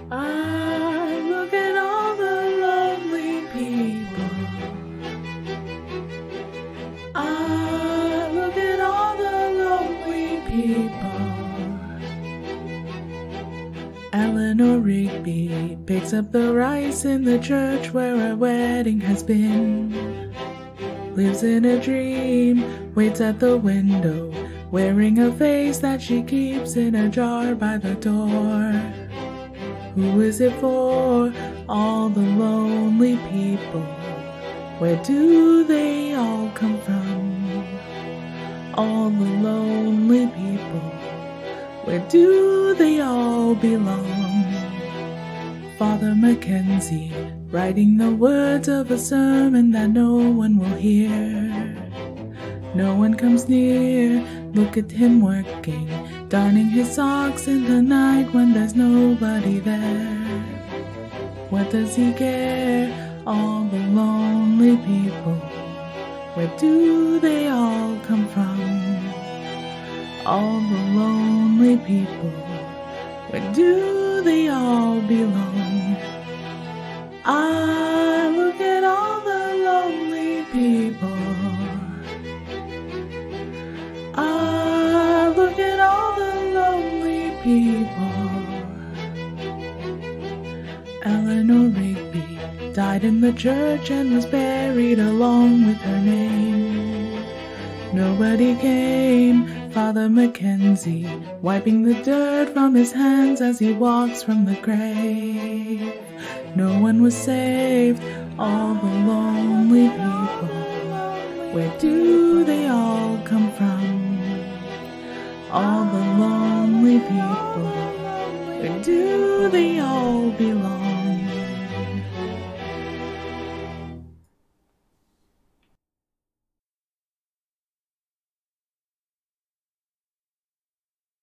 Ah, look at all the lonely people. Ah, look at all the lonely people. Eleanor Rigby picks up the rice in the church where a wedding has been. Lives in a dream, waits at the window, wearing a face that she keeps in a jar by the door. Who is it for? All the lonely people. Where do they all come from? All the lonely people. Where do they all belong? Father Mackenzie, writing the words of a sermon that no one will hear. No one comes near, look at him working, darning his socks in the night when there's nobody there. What does he care? All the lonely people. Where do they all come from? All the lonely people. Where do they all belong? Ah, look at all the lonely people. Ah, look at all the lonely people. Eleanor Rigby died in the church and was buried along with her name. Nobody came. Father Mackenzie, wiping the dirt from his hands as he walks from the grave. No one was saved, all the lonely people. Where do they all come from? All the lonely people. Where do they all belong?